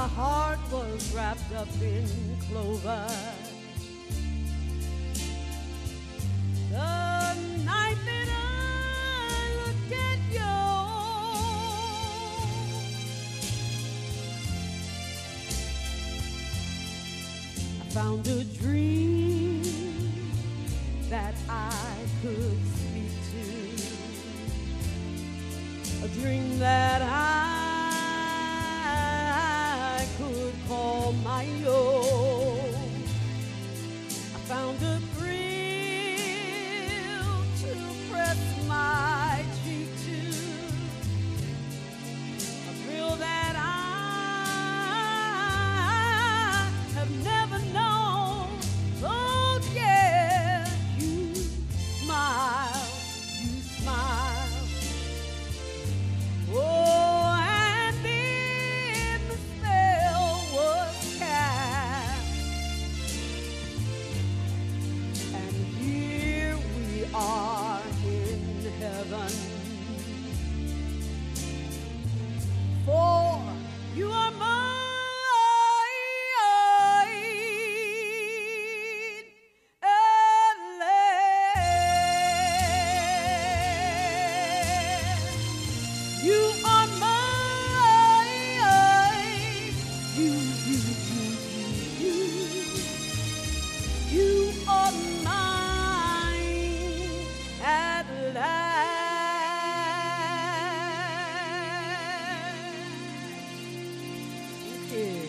heart was wrapped up in clover. The night that I looked at you, I found a dream that I could speak to, a dream that I could call my own. I found a thrill to press my cheek to, a thrill that I have never known. Oh yeah, you smile, you smile. Oh, and then the spell was cast, and here we are in heaven. For you are mine, Ellen. You are mine. You are mine at last. Yeah.